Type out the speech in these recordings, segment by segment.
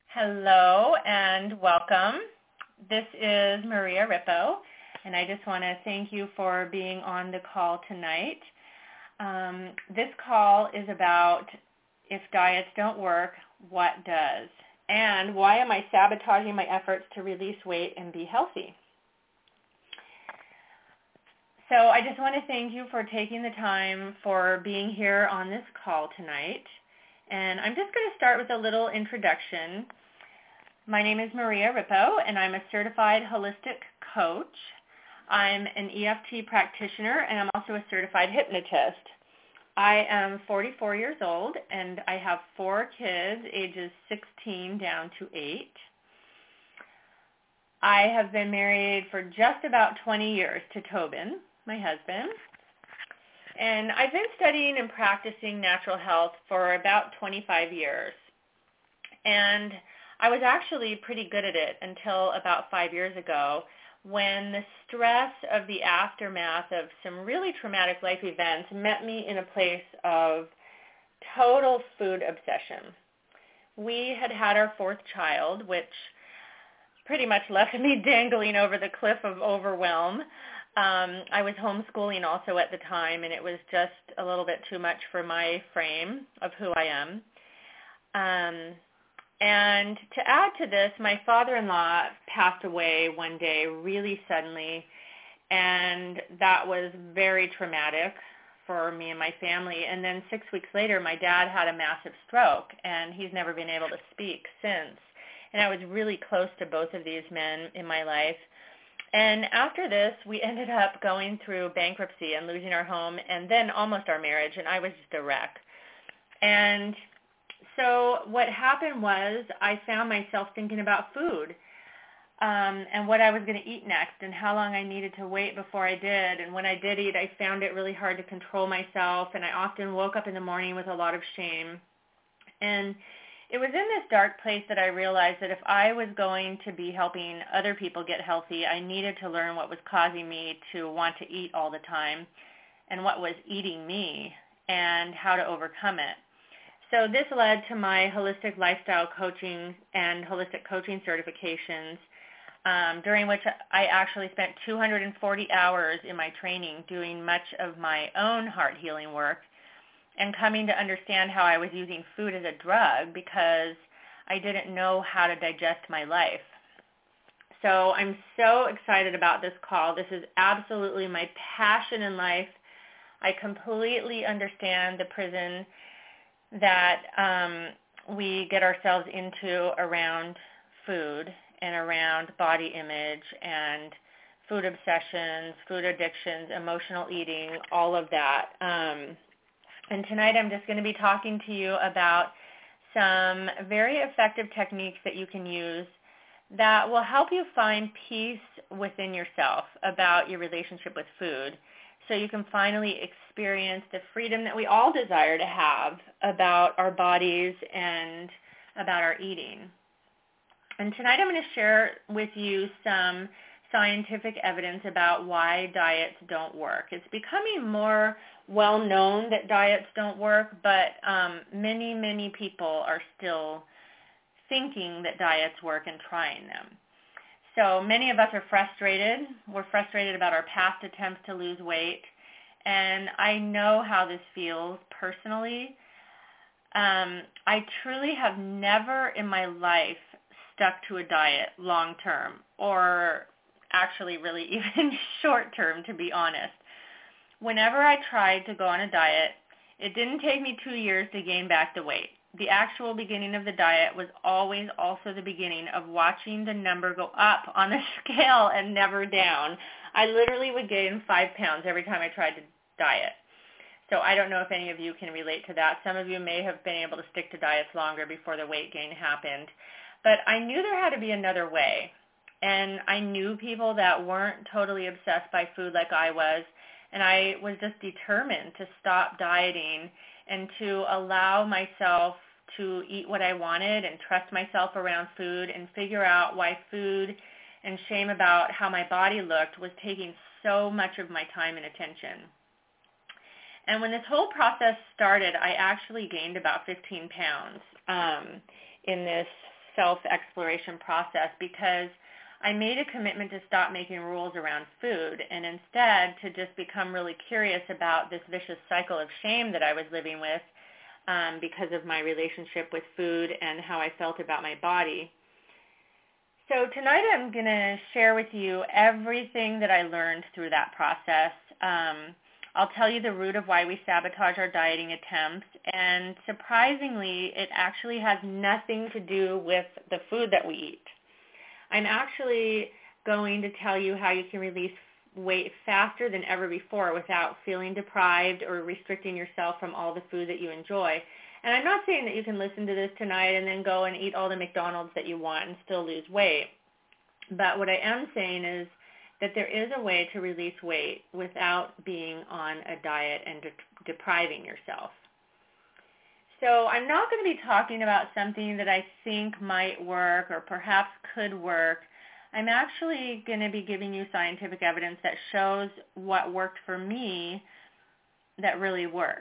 Hello and welcome. This is Maria Rippo, and I just want to thank you for being on the call tonight. This call is about if diets don't work, what does? And why am I sabotaging my efforts to release weight and be healthy? So I just want to thank you for taking the time for being here on this call tonight. And I'm just going to start with a little introduction. My name is Maria Rippo, and I'm a certified holistic coach. I'm an EFT practitioner, and I'm also a certified hypnotist. I am 44 years old, and I have 4 kids, ages 16 down to 8. I have been married for just about 20 years to Tobin, my husband. And I've been studying and practicing natural health for about 25 years. And I was actually pretty good at it until about 5 years ago when the stress of the aftermath of some really traumatic life events met me in a place of total food obsession. We had our 4th child, which pretty much left me dangling over the cliff of overwhelm. I was homeschooling also at the time, and it was just a little bit too much for my frame of who I am. And to add to this, my father-in-law passed away one day really suddenly, and that was very traumatic for me and my family. And then 6 weeks later, my dad had a massive stroke, and he's never been able to speak since. And I was really close to both of these men in my life. And after this, we ended up going through bankruptcy and losing our home and then almost our marriage, and I was just a wreck. And so what happened was I found myself thinking about food and what I was going to eat next and how long I needed to wait before I did. And when I did eat, I found it really hard to control myself, and I often woke up in the morning with a lot of shame. And it was in this dark place that I realized that if I was going to be helping other people get healthy, I needed to learn what was causing me to want to eat all the time and what was eating me and how to overcome it. So this led to my holistic lifestyle coaching and holistic coaching certifications, during which I actually spent 240 hours in my training doing much of my own heart healing work and coming to understand how I was using food as a drug because I didn't know how to digest my life. So I'm so excited about this call. This is absolutely my passion in life. I completely understand the prison that we get ourselves into around food and around body image and food obsessions, food addictions, emotional eating, all of that. And tonight I'm just going to be talking to you about some very effective techniques that you can use that will help you find peace within yourself about your relationship with food so you can finally experience the freedom that we all desire to have about our bodies and about our eating. And tonight I'm going to share with you some scientific evidence about why diets don't work. It's becoming more well known that diets don't work, but many, many people are still thinking that diets work and trying them. So many of us are frustrated. We're frustrated about our past attempts to lose weight, and I know how this feels personally. I truly have never in my life stuck to a diet long term, or actually really even short term, to be honest. Whenever I tried to go on a diet, it didn't take me 2 years to gain back the weight. The actual beginning of the diet was always also the beginning of watching the number go up on the scale and never down. I literally would gain 5 pounds every time I tried to diet. So I don't know if any of you can relate to that. Some of you may have been able to stick to diets longer before the weight gain happened. But I knew there had to be another way. And I knew people that weren't totally obsessed by food like I was. And I was just determined to stop dieting and to allow myself to eat what I wanted and trust myself around food and figure out why food and shame about how my body looked was taking so much of my time and attention. And when this whole process started, I actually gained about 15 pounds in this self-exploration process because I made a commitment to stop making rules around food and instead to just become really curious about this vicious cycle of shame that I was living with because of my relationship with food and how I felt about my body. So tonight I'm going to share with you everything that I learned through that process. I'll tell you the root of why we sabotage our dieting attempts, and surprisingly, it actually has nothing to do with the food that we eat. I'm actually going to tell you how you can release weight faster than ever before without feeling deprived or restricting yourself from all the food that you enjoy. And I'm not saying that you can listen to this tonight and then go and eat all the McDonald's that you want and still lose weight. But what I am saying is that there is a way to release weight without being on a diet and depriving yourself. So I'm not going to be talking about something that I think might work or perhaps could work. I'm actually going to be giving you scientific evidence that shows what worked for me that really works.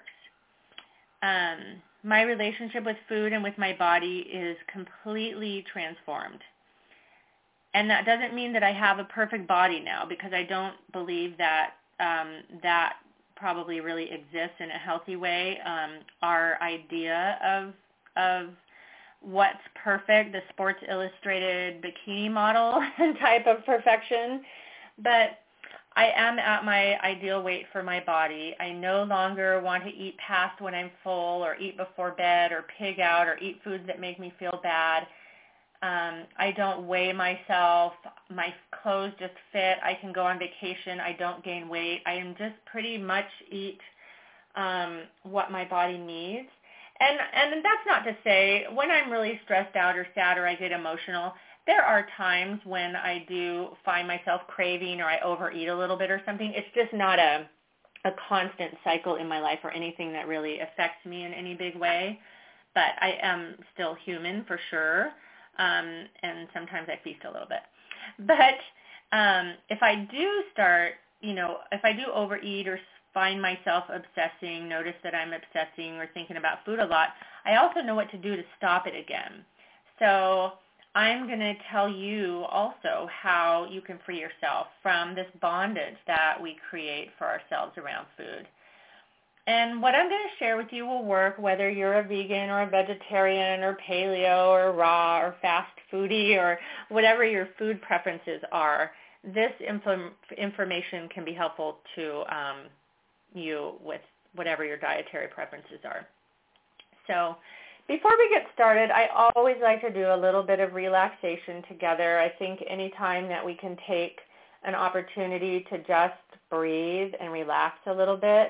My relationship with food and with my body is completely transformed. And that doesn't mean that I have a perfect body now, because I don't believe that that probably really exists in a healthy way. Our idea of what's perfect, the Sports Illustrated bikini model type of perfection. But I am at my ideal weight for my body. I no longer want to eat past when I'm full or eat before bed or pig out or eat foods that make me feel bad. I don't weigh myself. My clothes just fit. I can go on vacation. I don't gain weight. I am just pretty much eat what my body needs. And that's not to say when I'm really stressed out or sad or I get emotional, there are times when I do find myself craving or I overeat a little bit or something. It's just not a constant cycle in my life or anything that really affects me in any big way. But I am still human for sure. And sometimes I feast a little bit. But if I do start, if I do overeat or find myself obsessing, notice that I'm obsessing or thinking about food a lot, I also know what to do to stop it again. So I'm going to tell you also how you can free yourself from this bondage that we create for ourselves around food. And what I'm going to share with you will work whether you're a vegan or a vegetarian or paleo or raw or fast foodie or whatever your food preferences are. This information can be helpful to you with whatever your dietary preferences are. So before we get started, I always like to do a little bit of relaxation together. I think any time that we can take an opportunity to just breathe and relax a little bit,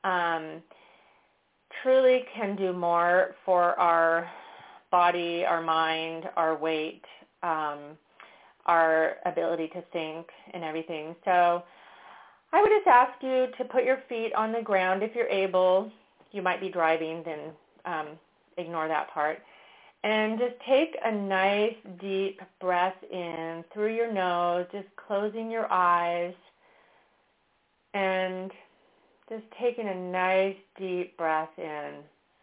truly can do more for our body, our mind, our weight, our ability to think and everything. So I would just ask you to put your feet on the ground if you're able. You might be driving, then ignore that part. And just take a nice deep breath in through your nose, just closing your eyes and just taking a nice deep breath in.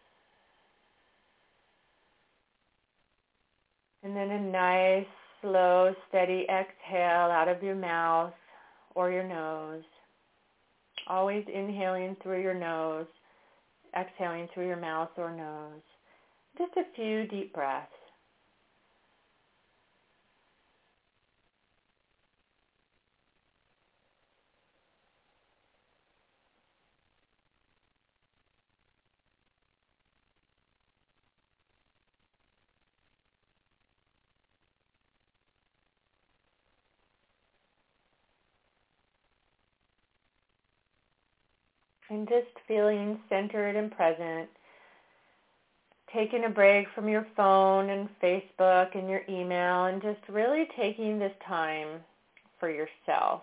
And then a nice, slow, steady exhale out of your mouth or your nose. Always inhaling through your nose, exhaling through your mouth or nose. Just a few deep breaths. And just feeling centered and present. Taking a break from your phone and Facebook and your email and just really taking this time for yourself.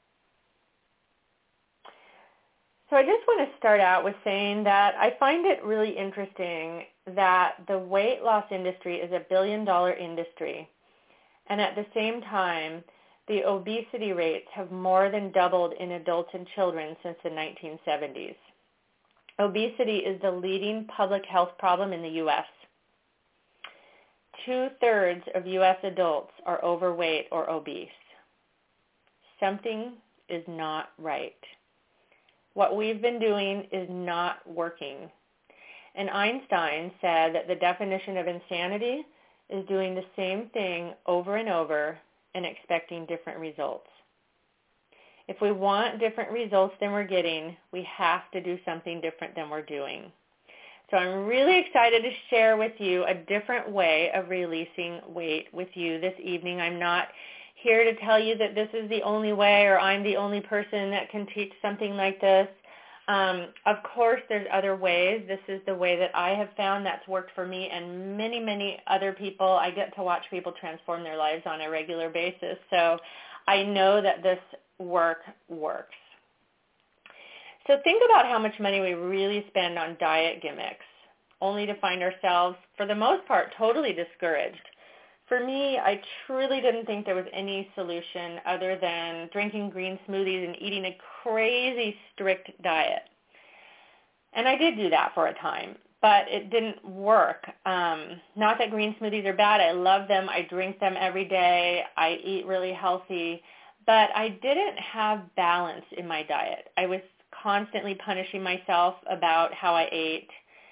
So I just want to start out with saying that I find it really interesting that the weight loss industry is a billion-dollar industry. And at the same time, the obesity rates have more than doubled in adults and children since the 1970s. Obesity is the leading public health problem in the U.S. 2/3 of U.S. adults are overweight or obese. Something is not right. What we've been doing is not working. And Einstein said that the definition of insanity is doing the same thing over and over and expecting different results. If we want different results than we're getting, we have to do something different than we're doing. So I'm really excited to share with you a different way of releasing weight with you this evening. I'm not here to tell you that this is the only way or I'm the only person that can teach something like this. Of course, there's other ways. This is the way that I have found that's worked for me and many, many other people. I get to watch people transform their lives on a regular basis. So I know that this work works. So think about how much money we really spend on diet gimmicks, only to find ourselves, for the most part, totally discouraged. For me, I truly didn't think there was any solution other than drinking green smoothies and eating a crazy strict diet. And I did do that for a time, but it didn't work. Not that green smoothies are bad. I love them. I drink them every day. I eat really healthy. But I didn't have balance in my diet. I was constantly punishing myself about how I ate.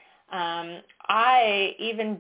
Even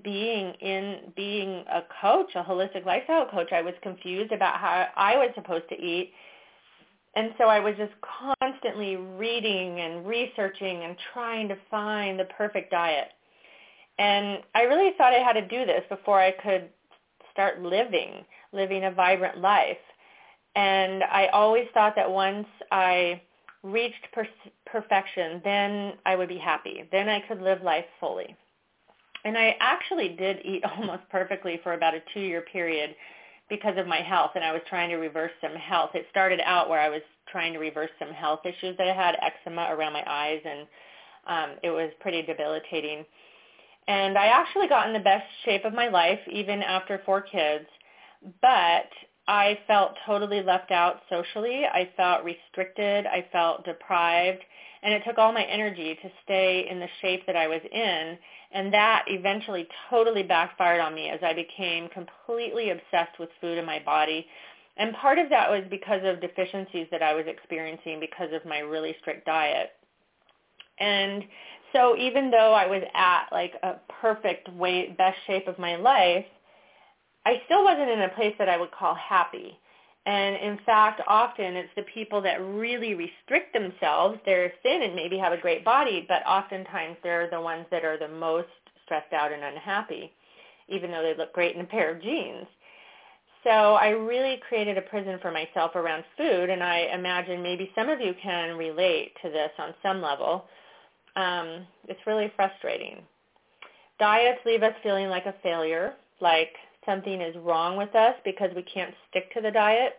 being a coach, a holistic lifestyle coach, I was confused about how I was supposed to eat. And so I was just constantly reading and researching and trying to find the perfect diet. And I really thought I had to do this before I could start living a vibrant life. And I always thought that once I reached perfection, then I would be happy. Then I could live life fully. And I actually did eat almost perfectly for about a 2-year period because of my health, and I was trying to reverse some health. It started out where I was trying to reverse some health issues that I had, eczema around my eyes, and it was pretty debilitating. And I actually got in the best shape of my life, even after 4 kids, but I felt totally left out socially. I felt restricted. I felt deprived. And it took all my energy to stay in the shape that I was in. And that eventually totally backfired on me as I became completely obsessed with food in my body. And part of that was because of deficiencies that I was experiencing because of my really strict diet. And so even though I was at like a perfect weight, best shape of my life, I still wasn't in a place that I would call happy. And in fact, often it's the people that really restrict themselves. They're thin and maybe have a great body, but oftentimes they're the ones that are the most stressed out and unhappy, even though they look great in a pair of jeans. So I really created a prison for myself around food, and I imagine maybe some of you can relate to this on some level. It's really frustrating. Diets leave us feeling like a failure, like something is wrong with us because we can't stick to the diet.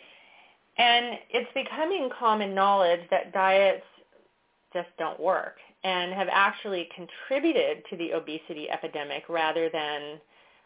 And it's becoming common knowledge that diets just don't work and have actually contributed to the obesity epidemic rather than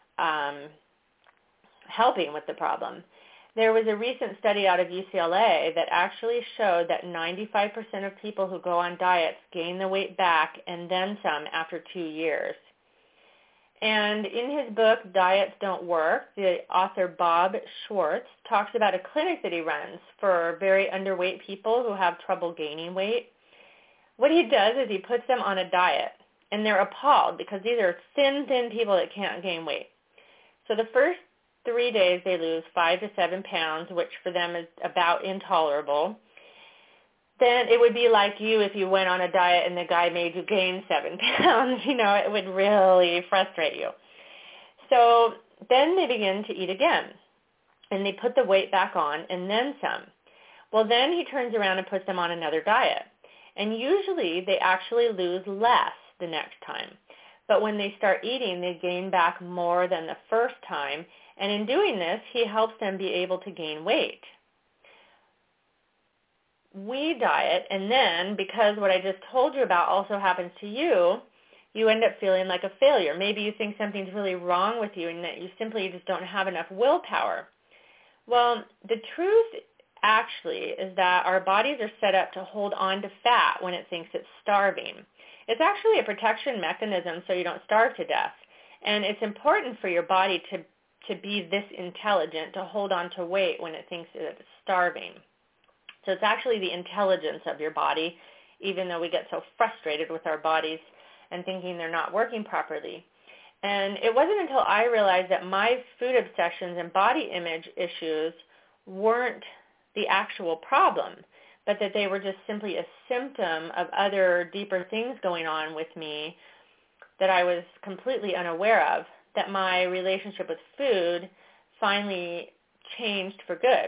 helping with the problem. There was a recent study out of UCLA that actually showed that 95% of people who go on diets gain the weight back and then some after 2 years. And in his book, Diets Don't Work, the author Bob Schwartz talks about a clinic that he runs for very underweight people who have trouble gaining weight. What he does is he puts them on a diet, and they're appalled because these are thin people that can't gain weight. So the first 3 days they lose 5 to 7 pounds, which for them is about intolerable. Then it would be like you if you went on a diet and the guy made you gain 7 pounds. It would really frustrate you. So then they begin to eat again, and they put the weight back on and then some. Well, then he turns around and puts them on another diet. And usually they actually lose less the next time. But when they start eating, they gain back more than the first time. And in doing this, he helps them be able to gain weight. We diet, and then because what I just told you about also happens to you, you end up feeling like a failure. Maybe you think something's really wrong with you and that you simply just don't have enough willpower. Well, the truth actually is that our bodies are set up to hold on to fat when it thinks it's starving. It's actually a protection mechanism so you don't starve to death. And it's important for your body to be this intelligent, to hold on to weight when it thinks that it's starving. So it's actually the intelligence of your body, even though we get so frustrated with our bodies and thinking they're not working properly. And it wasn't until I realized that my food obsessions and body image issues weren't the actual problem, but that they were just simply a symptom of other deeper things going on with me that I was completely unaware of, that my relationship with food finally changed for good.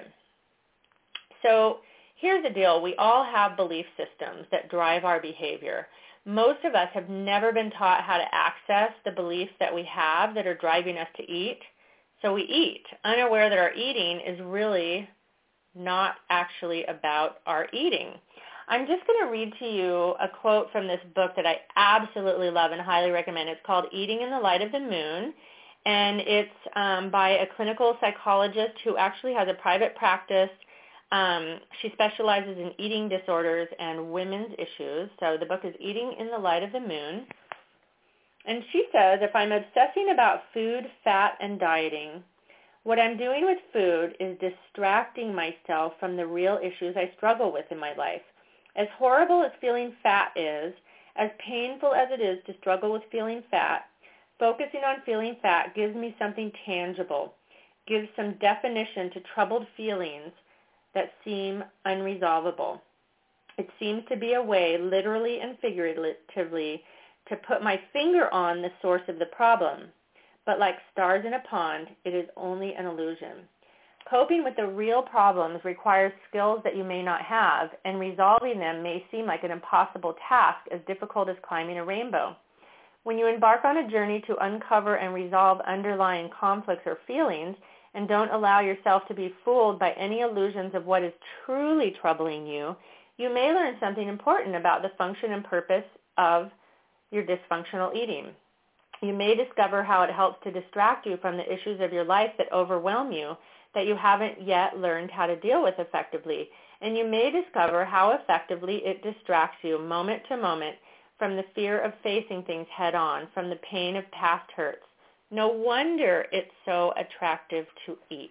So here's the deal. We all have belief systems that drive our behavior. Most of us have never been taught how to access the beliefs that we have that are driving us to eat. So we eat, unaware that our eating is really not actually about our eating. I'm just going to read to you a quote from this book that I absolutely love and highly recommend. It's called Eating in the Light of the Moon, and it's by a clinical psychologist who actually has a private practice. She specializes in eating disorders and women's issues. So the book is Eating in the Light of the Moon. And she says, if I'm obsessing about food, fat, and dieting, what I'm doing with food is distracting myself from the real issues I struggle with in my life. As horrible as feeling fat is, as painful as it is to struggle with feeling fat, focusing on feeling fat gives me something tangible, gives some definition to troubled feelings that seem unresolvable. It seems to be a way, literally and figuratively, to put my finger on the source of the problem. But like stars in a pond, it is only an illusion. Coping with the real problems requires skills that you may not have, and resolving them may seem like an impossible task, as difficult as climbing a rainbow. When you embark on a journey to uncover and resolve underlying conflicts or feelings, and don't allow yourself to be fooled by any illusions of what is truly troubling you, you may learn something important about the function and purpose of your dysfunctional eating. You may discover how it helps to distract you from the issues of your life that overwhelm you, that you haven't yet learned how to deal with effectively. And you may discover how effectively it distracts you moment to moment from the fear of facing things head on, from the pain of past hurts. No wonder it's so attractive to eat.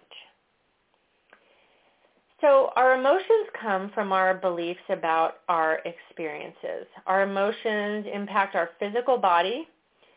So our emotions come from our beliefs about our experiences. Our emotions impact our physical body.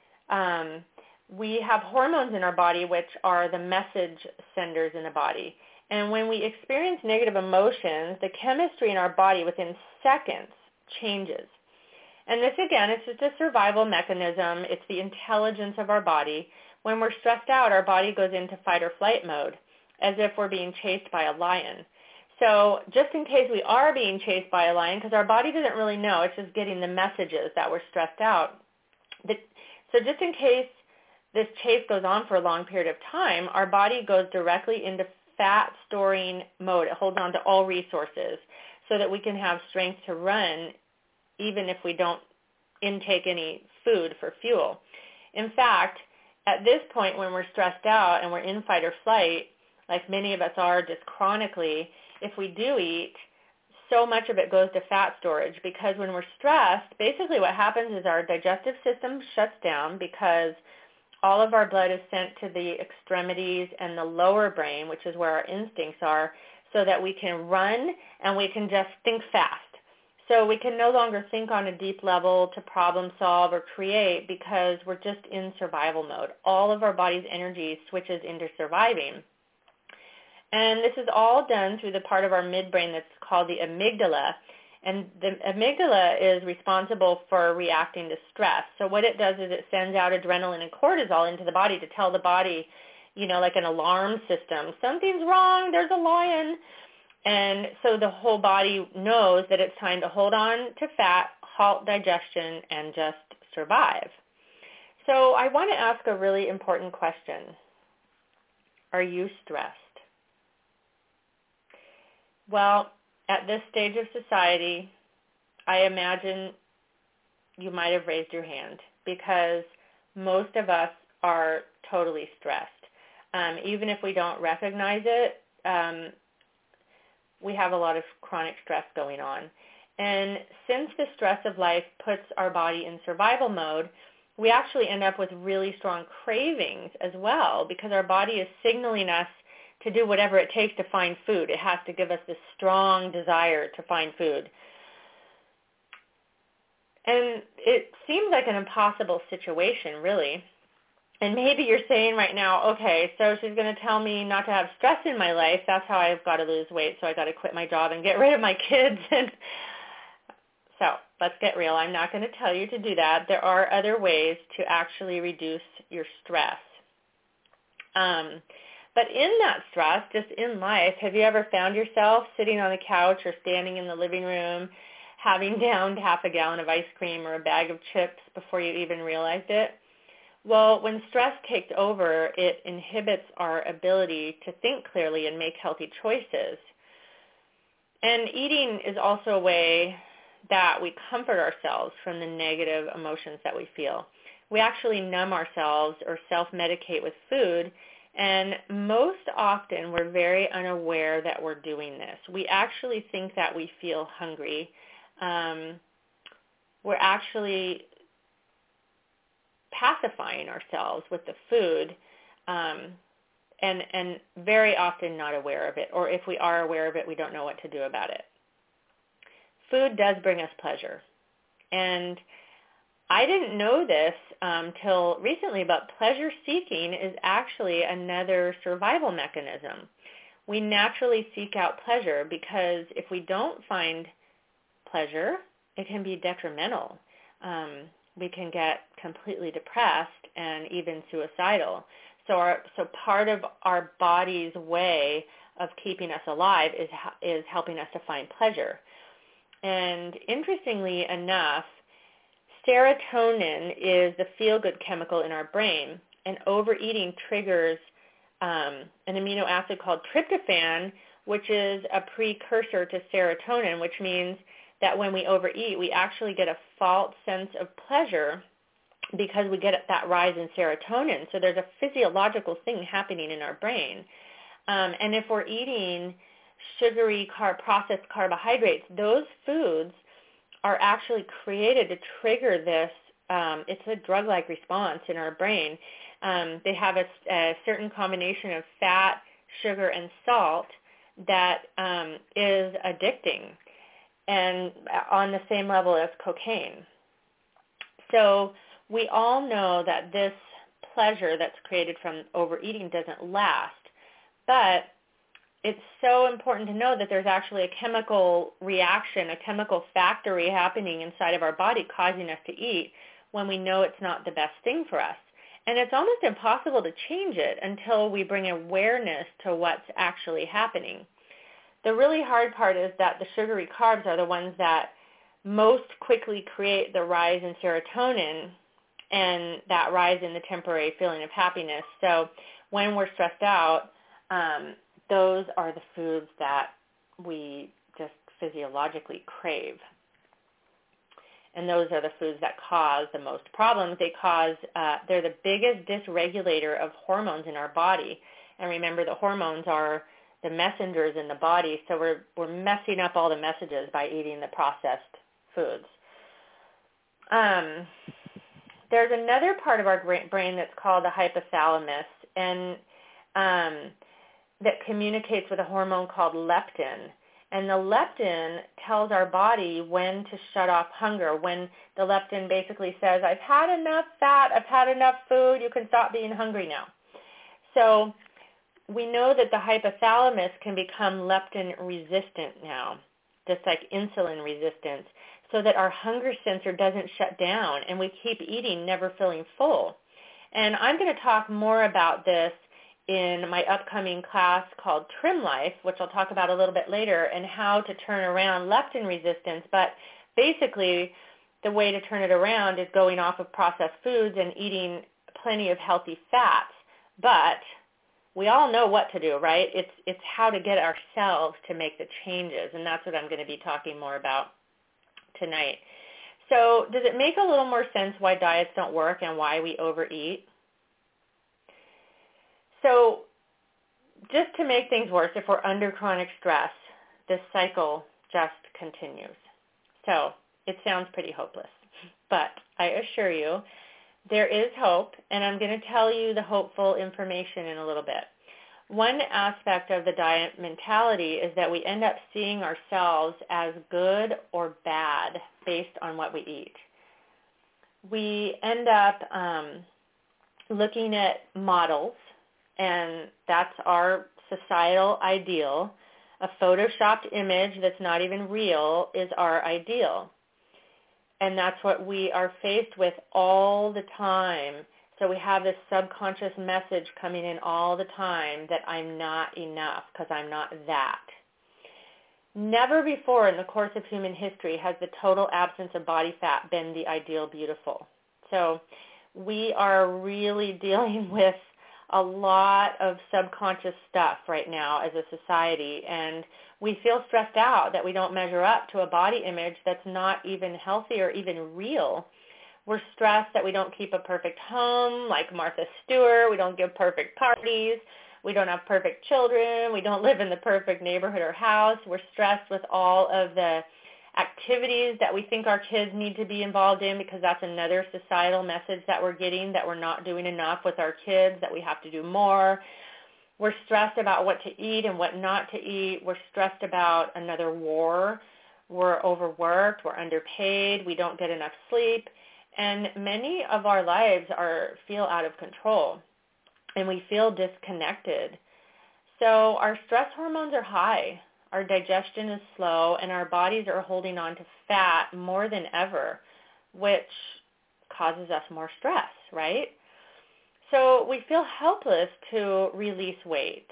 We have hormones in our body which are the message senders in the body. And when we experience negative emotions, the chemistry in our body within seconds changes. And this, again, is just a survival mechanism. It's the intelligence of our body. When we're stressed out, our body goes into fight or flight mode, as if we're being chased by a lion. So just in case we are being chased by a lion, because our body doesn't really know, it's just getting the messages that we're stressed out. So just in case this chase goes on for a long period of time, our body goes directly into fat storing mode. It holds on to all resources so that we can have strength to run even if we don't intake any food for fuel. In fact, at this point when we're stressed out and we're in fight or flight, like many of us are just chronically, if we do eat, so much of it goes to fat storage, because when we're stressed, basically what happens is our digestive system shuts down because all of our blood is sent to the extremities and the lower brain, which is where our instincts are, so that we can run and we can just think fast. So we can no longer think on a deep level to problem solve or create because we're just in survival mode. All of our body's energy switches into surviving. And this is all done through the part of our midbrain that's called the amygdala. And the amygdala is responsible for reacting to stress. So what it does is it sends out adrenaline and cortisol into the body to tell the body, like an alarm system, something's wrong, there's a lion. And so the whole body knows that it's time to hold on to fat, halt digestion, and just survive. So I want to ask a really important question. Are you stressed? Well, at this stage of society, I imagine you might have raised your hand because most of us are totally stressed. Even if we don't recognize it, we have a lot of chronic stress going on. And since the stress of life puts our body in survival mode, we actually end up with really strong cravings as well, because our body is signaling us to do whatever it takes to find food. It has to give us this strong desire to find food. And it seems like an impossible situation, really. And maybe you're saying right now, okay, so she's going to tell me not to have stress in my life. That's how I've got to lose weight, so I got to quit my job and get rid of my kids. And so let's get real. I'm not going to tell you to do that. There are other ways to actually reduce your stress. But in that stress, just in life, have you ever found yourself sitting on the couch or standing in the living room having downed half a gallon of ice cream or a bag of chips before you even realized it? Well, when stress takes over, it inhibits our ability to think clearly and make healthy choices. And eating is also a way that we comfort ourselves from the negative emotions that we feel. We actually numb ourselves or self-medicate with food, and most often we're very unaware that we're doing this. We actually think that we feel hungry. We're actually pacifying ourselves with the food, and very often not aware of it. Or if we are aware of it, we don't know what to do about it. Food does bring us pleasure. And I didn't know this till recently, but pleasure seeking is actually another survival mechanism. We naturally seek out pleasure because if we don't find pleasure, it can be detrimental. We can get completely depressed and even suicidal. So part of our body's way of keeping us alive is helping us to find pleasure. And interestingly enough, serotonin is the feel-good chemical in our brain, and overeating triggers an amino acid called tryptophan, which is a precursor to serotonin, which means that when we overeat, we actually get a false sense of pleasure because we get that rise in serotonin. So there's a physiological thing happening in our brain. And if we're eating sugary, processed carbohydrates, those foods are actually created to trigger this. It's a drug-like response in our brain. They have a certain combination of fat, sugar, and salt that is addicting, and on the same level as cocaine. So we all know that this pleasure that's created from overeating doesn't last, but it's so important to know that there's actually a chemical reaction, a chemical factory happening inside of our body causing us to eat when we know it's not the best thing for us. And it's almost impossible to change it until we bring awareness to what's actually happening. The really hard part is that the sugary carbs are the ones that most quickly create the rise in serotonin and that rise in the temporary feeling of happiness. So when we're stressed out, those are the foods that we just physiologically crave. And those are the foods that cause the most problems. They're the biggest dysregulator of hormones in our body. And remember, the hormones are the messengers in the body, so we're messing up all the messages by eating the processed foods. There's another part of our brain that's called the hypothalamus, and that communicates with a hormone called leptin. And the leptin tells our body when to shut off hunger, when the leptin basically says, I've had enough fat, I've had enough food, you can stop being hungry now. So we know that the hypothalamus can become leptin resistant now, just like insulin resistance, so that our hunger sensor doesn't shut down and we keep eating, never feeling full. And I'm going to talk more about this in my upcoming class called Trim Life, which I'll talk about a little bit later, and how to turn around leptin resistance. But basically, the way to turn it around is going off of processed foods and eating plenty of healthy fats. But we all know what to do, right? It's how to get ourselves to make the changes, and that's what I'm going to be talking more about tonight. So does it make a little more sense why diets don't work and why we overeat? So just to make things worse, if we're under chronic stress, this cycle just continues. So it sounds pretty hopeless, but I assure you there is hope, and I'm going to tell you the hopeful information in a little bit. One aspect of the diet mentality is that we end up seeing ourselves as good or bad based on what we eat. We end up looking at models, and that's our societal ideal. A photoshopped image that's not even real is our ideal. And that's what we are faced with all the time. So we have this subconscious message coming in all the time that I'm not enough because I'm not that. Never before in the course of human history has the total absence of body fat been the ideal beautiful. So we are really dealing with a lot of subconscious stuff right now as a society, and we feel stressed out that we don't measure up to a body image that's not even healthy or even real. We're stressed that we don't keep a perfect home like Martha Stewart. We don't give perfect parties. We don't have perfect children. We don't live in the perfect neighborhood or house. We're stressed with all of the activities that we think our kids need to be involved in, because that's another societal message that we're getting, that we're not doing enough with our kids, that we have to do more. We're stressed about what to eat and what not to eat. We're stressed about another war. We're overworked. We're underpaid. We don't get enough sleep. And many of our lives feel out of control, and we feel disconnected. So our stress hormones are high. Our digestion is slow, and our bodies are holding on to fat more than ever, which causes us more stress, right? So we feel helpless to release weight.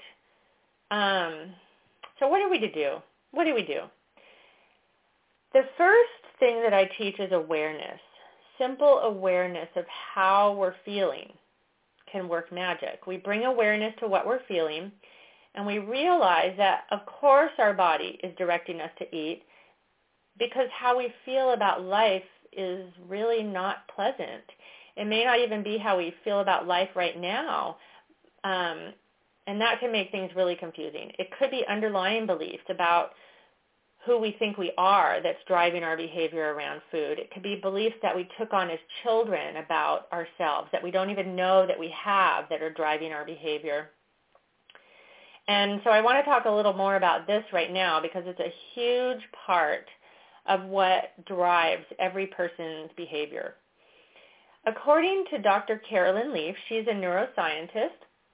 So what are we to do? What do we do? The first thing that I teach is awareness. Simple awareness of how we're feeling can work magic. We bring awareness to what we're feeling, and we realize that, of course, our body is directing us to eat, because how we feel about life is really not pleasant. It may not even be how we feel about life right now, and that can make things really confusing. It could be underlying beliefs about who we think we are that's driving our behavior around food. It could be beliefs that we took on as children about ourselves that we don't even know that we have that are driving our behavior. And so I want to talk a little more about this right now, because it's a huge part of what drives every person's behavior. According to Dr. Carolyn Leaf, she's a neuroscientist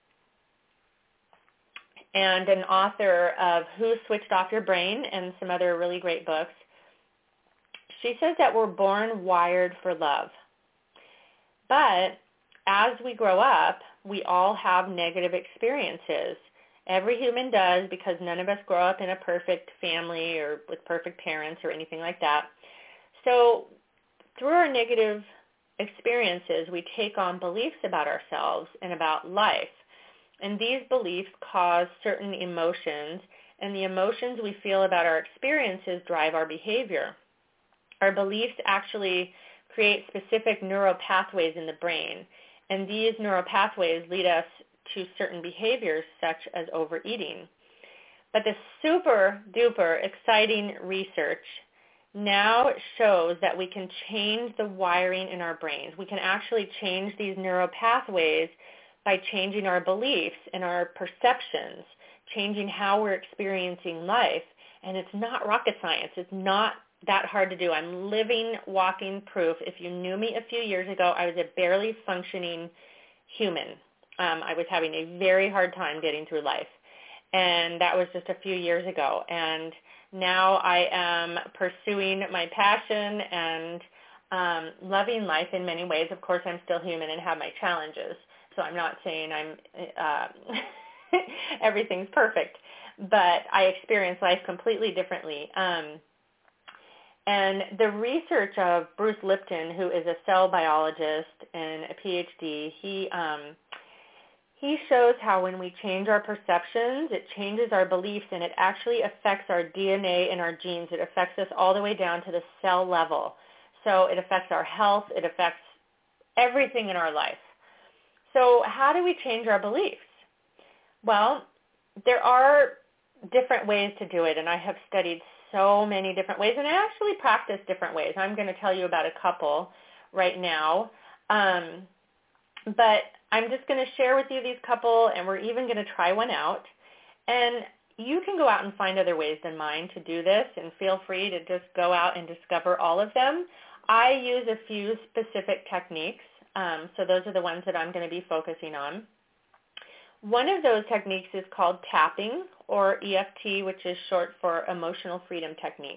and an author of Who Switched Off Your Brain and some other really great books. She says that we're born wired for love. But as we grow up, we all have negative experiences. Every human does, because none of us grow up in a perfect family or with perfect parents or anything like that. So through our negative experiences, we take on beliefs about ourselves and about life. And these beliefs cause certain emotions, and the emotions we feel about our experiences drive our behavior. Our beliefs actually create specific neural pathways in the brain, and these neural pathways lead us to certain behaviors such as overeating. But the super duper exciting research now shows that we can change the wiring in our brains. We can actually change these neural pathways by changing our beliefs and our perceptions, changing how we're experiencing life. And it's not rocket science. It's not that hard to do. I'm living, walking proof. If you knew me a few years ago, I was a barely functioning human. I was having a very hard time getting through life. And that was just a few years ago. And now I am pursuing my passion and loving life in many ways. Of course, I'm still human and have my challenges. So I'm not saying everything's perfect, but I experience life completely differently. And the research of Bruce Lipton, who is a cell biologist and a PhD, he shows how when we change our perceptions, it changes our beliefs, and it actually affects our DNA and our genes. It affects us all the way down to the cell level. So it affects our health. It affects everything in our life. So how do we change our beliefs? Well, there are different ways to do it, and I have studied so many different ways, and I actually practice different ways. I'm going to tell you about a couple right now. But I'm just going to share with you these couple, and we're even going to try one out. And you can go out and find other ways than mine to do this, and feel free to just go out and discover all of them. I use a few specific techniques, so those are the ones that I'm going to be focusing on. One of those techniques is called tapping, or EFT, which is short for Emotional Freedom Technique.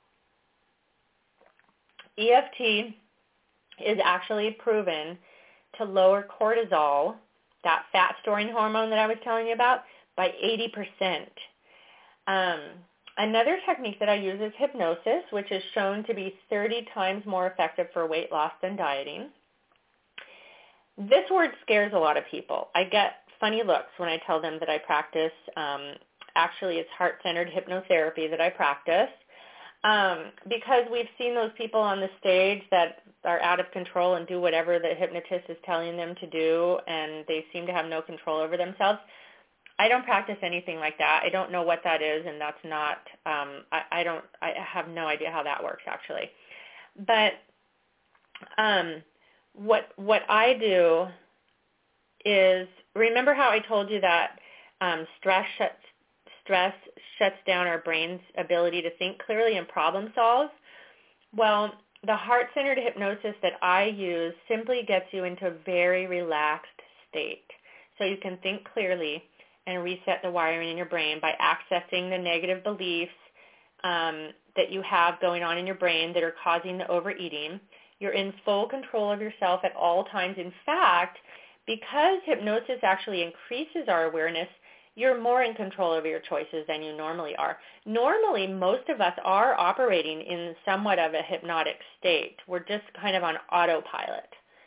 EFT is actually proven to lower cortisol, that fat-storing hormone that I was telling you about, by 80%. Another technique that I use is hypnosis, which is shown to be 30 times more effective for weight loss than dieting. This word scares a lot of people. I get funny looks when I tell them that I practice. Actually, it's heart-centered hypnotherapy that I practice, because we've seen those people on the stage that are out of control and do whatever the hypnotist is telling them to do, and they seem to have no control over themselves. I don't practice anything like that. I don't know what that is, and that's not, I have no idea how that works, actually. But what I do is, remember how I told you that stress shuts down our brain's ability to think clearly and problem solve? Well, the heart-centered hypnosis that I use simply gets you into a very relaxed state, so you can think clearly and reset the wiring in your brain by accessing the negative beliefs that you have going on in your brain that are causing the overeating. You're in full control of yourself at all times. In fact, because hypnosis actually increases our awareness, you're more in control of your choices than you normally are. Normally, most of us are operating in somewhat of a hypnotic state. We're just kind of on autopilot.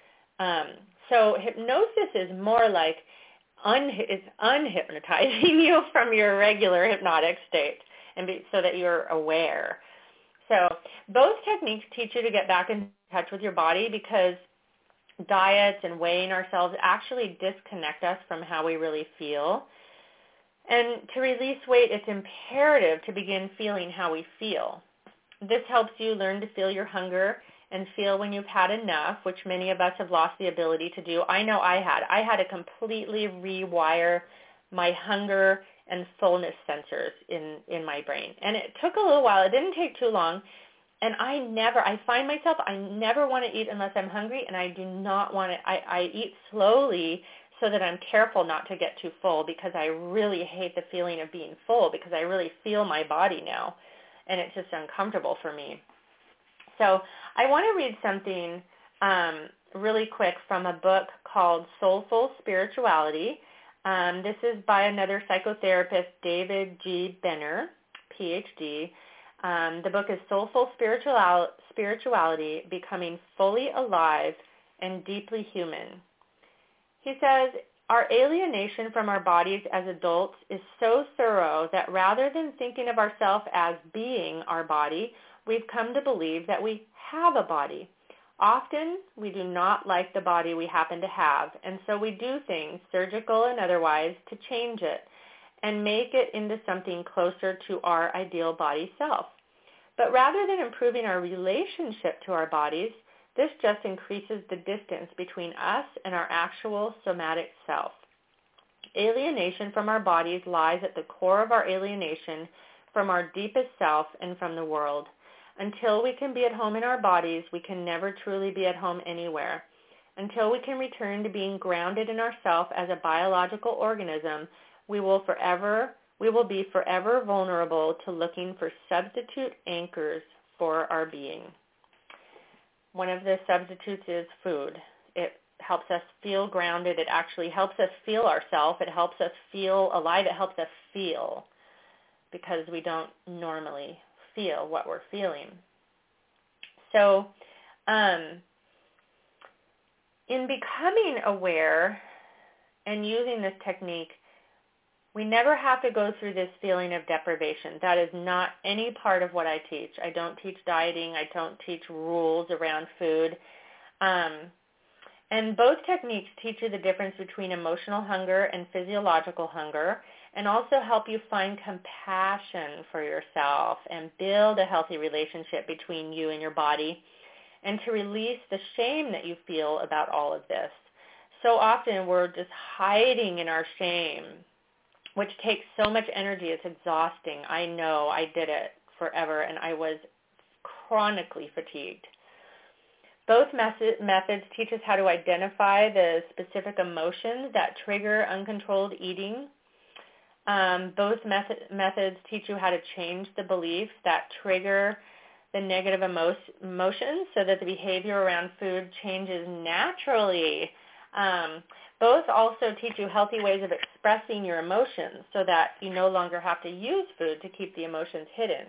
So hypnosis is more like it's unhypnotizing you from your regular hypnotic state, and so that you're aware. So both techniques teach you to get back in touch with your body, because diets and weighing ourselves actually disconnect us from how we really feel. And to release weight, it's imperative to begin feeling how we feel. This helps you learn to feel your hunger and feel when you've had enough, which many of us have lost the ability to do. I know I had to completely rewire my hunger and fullness sensors in my brain. And it took a little while. It didn't take too long. And I find myself, I never want to eat unless I'm hungry, and I do not want to, I eat slowly so that I'm careful not to get too full, because I really hate the feeling of being full, because I really feel my body now, and it's just uncomfortable for me. So I want to read something really quick from a book called Soulful Spirituality. This is by another psychotherapist, David G. Benner, PhD. The book is Soulful Spirituality, Becoming Fully Alive and Deeply Human. He says, our alienation from our bodies as adults is so thorough that rather than thinking of ourselves as being our body, we've come to believe that we have a body. Often, we do not like the body we happen to have, and so we do things, surgical and otherwise, to change it and make it into something closer to our ideal body self. But rather than improving our relationship to our bodies, this just increases the distance between us and our actual somatic self. Alienation from our bodies lies at the core of our alienation from our deepest self and from the world. Until we can be at home in our bodies, we can never truly be at home anywhere. Until we can return to being grounded in ourself as a biological organism, we will be forever vulnerable to looking for substitute anchors for our being. One of the substitutes is food. It helps us feel grounded. It actually helps us feel ourselves. It helps us feel alive. It helps us feel, because we don't normally feel what we're feeling. So in becoming aware and using this technique, we never have to go through this feeling of deprivation. That is not any part of what I teach. I don't teach dieting. I don't teach rules around food. And both techniques teach you the difference between emotional hunger and physiological hunger, and also help you find compassion for yourself and build a healthy relationship between you and your body. and to release the shame that you feel about all of this. So often we're just hiding in our shame, which takes so much energy. It's exhausting. I know. I did it forever, and I was chronically fatigued. Both methods teach us how to identify the specific emotions that trigger uncontrolled eating. Both methods teach you how to change the beliefs that trigger the negative emotions so that the behavior around food changes naturally. Both also teach you healthy ways of expressing your emotions so that you no longer have to use food to keep the emotions hidden.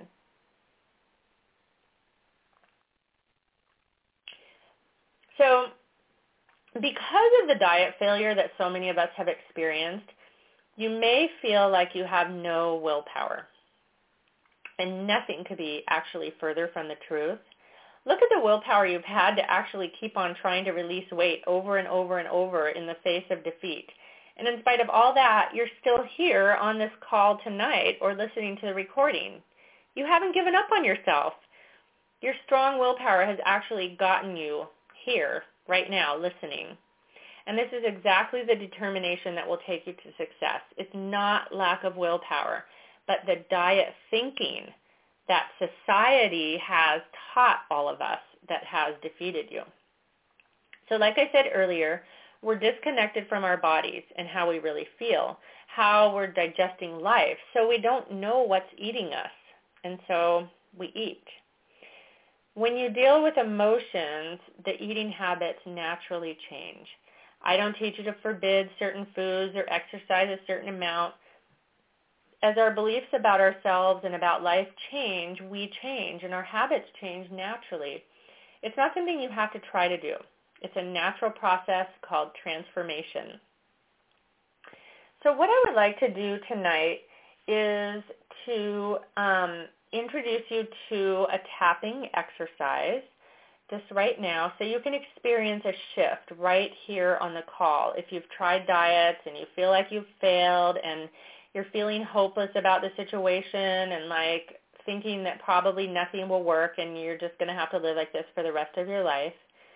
So because of the diet failure that so many of us have experienced, you may feel like you have no willpower. And nothing could be actually further from the truth. Look at the willpower you've had to actually keep on trying to release weight over and over and over in the face of defeat. And in spite of all that, you're still here on this call tonight or listening to the recording. You haven't given up on yourself. Your strong willpower has actually gotten you here right now listening. And this is exactly the determination that will take you to success. It's not lack of willpower, but the diet thinking that society has taught all of us that has defeated you. So like I said earlier, we're disconnected from our bodies and how we really feel, how we're digesting life. So we don't know what's eating us, and so we eat. When you deal with emotions, the eating habits naturally change. I don't teach you to forbid certain foods or exercise a certain amount. As our beliefs about ourselves and about life change, we change, and our habits change naturally. It's not something you have to try to do. It's a natural process called transformation. So what I would like to do tonight is to introduce you to a tapping exercise just right now so you can experience a shift right here on the call. If you've tried diets and you feel like you've failed and you're feeling hopeless about the situation and like thinking that probably nothing will work and you're just going to have to live like this for the rest of your life.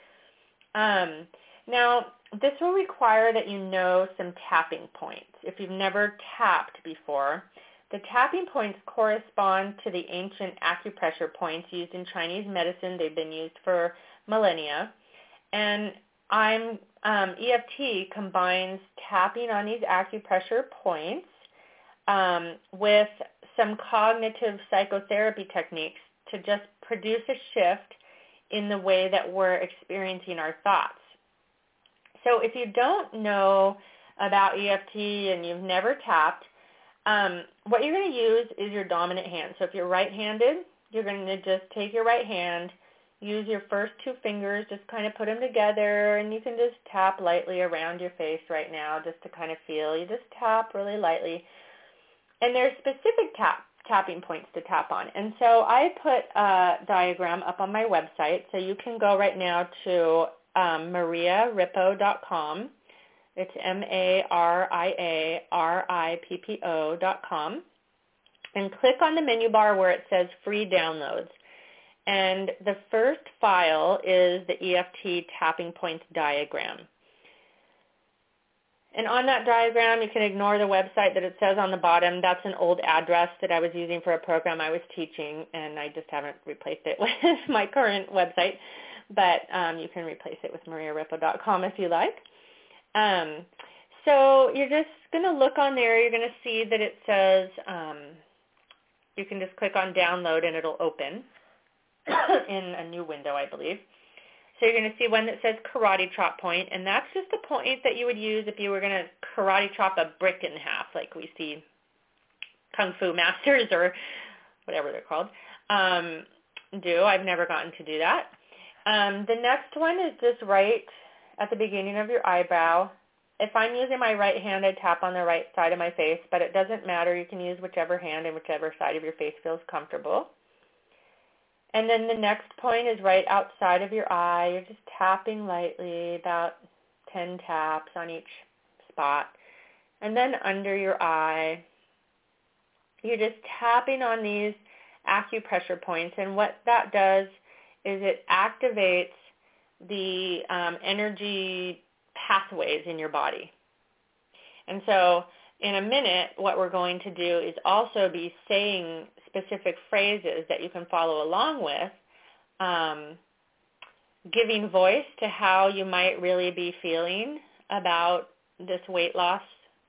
Now, this will require that you know some tapping points. If you've never tapped before, the tapping points correspond to the ancient acupressure points used in Chinese medicine. They've been used for millennia. And EFT combines tapping on these acupressure points with some cognitive psychotherapy techniques to just produce a shift in the way that we're experiencing our thoughts. So if you don't know about EFT and you've never tapped, what you're going to use is your dominant hand. So if you're right-handed, you're going to just take your right hand, use your first two fingers, just kind of put them together, and you can just tap lightly around your face right now just to kind of feel. You just tap really lightly. And there's specific tapping points to tap on. And so I put a diagram up on my website, so you can go right now to mariarippo.com. It's mariarippo.com. And click on the menu bar where it says free downloads. And the first file is the EFT tapping points diagram. And on that diagram, you can ignore the website that it says on the bottom. That's an old address that I was using for a program I was teaching, and I just haven't replaced it with my current website. But you can replace it with mariarippo.com if you like. So you're just going to look on there. You're going to see that it says, you can just click on download and it'll open in a new window, I believe. So you're going to see one that says karate chop point, and that's just the point that you would use if you were going to karate chop a brick in half, like we see kung fu masters or whatever they're called do. I've never gotten to do that. The next one is just right at the beginning of your eyebrow. If I'm using my right hand, I tap on the right side of my face, but it doesn't matter. You can use whichever hand and whichever side of your face feels comfortable. And then the next point is right outside of your eye. You're just tapping lightly, about 10 taps on each spot. And then under your eye, you're just tapping on these acupressure points. And what that does is it activates the energy pathways in your body. And so in a minute, what we're going to do is also be saying specific phrases that you can follow along with, giving voice to how you might really be feeling about this weight loss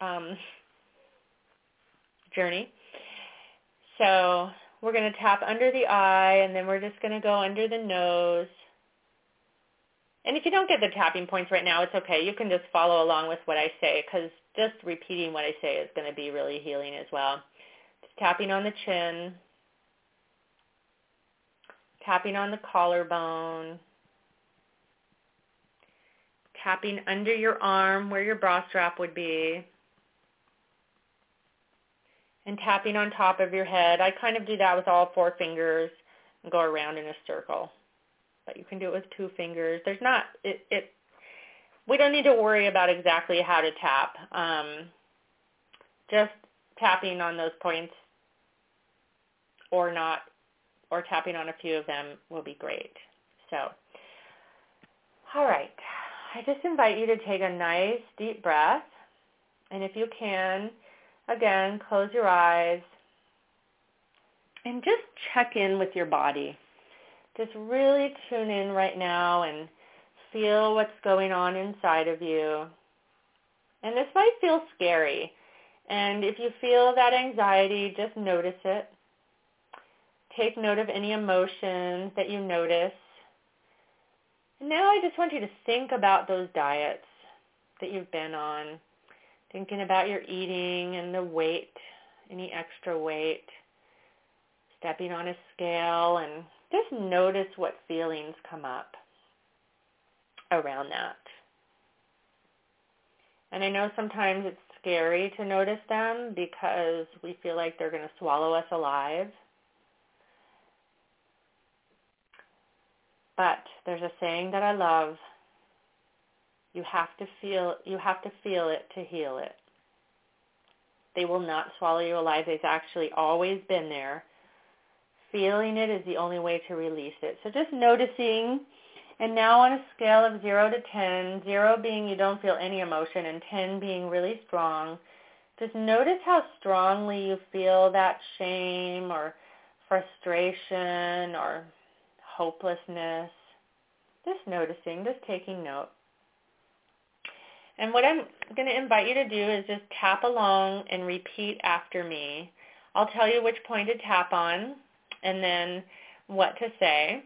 journey. So we're going to tap under the eye, and then we're just going to go under the nose. And if you don't get the tapping points right now, it's okay. You can just follow along with what I say, because just repeating what I say is going to be really healing as well. Just tapping on the chin, tapping on the collarbone, tapping under your arm where your bra strap would be, and tapping on top of your head. I kind of do that with all 4 fingers and go around in a circle. But you can do it with 2 fingers. We don't need to worry about exactly how to tap. Just tapping on those points or not, or tapping on a few of them will be great. So, all right. I just invite you to take a nice deep breath. And if you can, again, close your eyes and just check in with your body. Just really tune in right now and feel what's going on inside of you. And this might feel scary. And if you feel that anxiety, just notice it. Take note of any emotions that you notice. And now I just want you to think about those diets that you've been on. Thinking about your eating and the weight, any extra weight. Stepping on a scale, and just notice what feelings come up around that. And I know sometimes it's scary to notice them because we feel like they're going to swallow us alive. But there's a saying that I love. You have to feel it to heal it. They will not swallow you alive. They've actually always been there. Feeling it is the only way to release it. So just noticing, and now on a scale of 0 to 10, 0 being you don't feel any emotion and 10 being really strong, just notice how strongly you feel that shame or frustration or hopelessness. Just noticing, just taking note. And what I'm going to invite you to do is just tap along and repeat after me. I'll tell you which point to tap on and then what to say.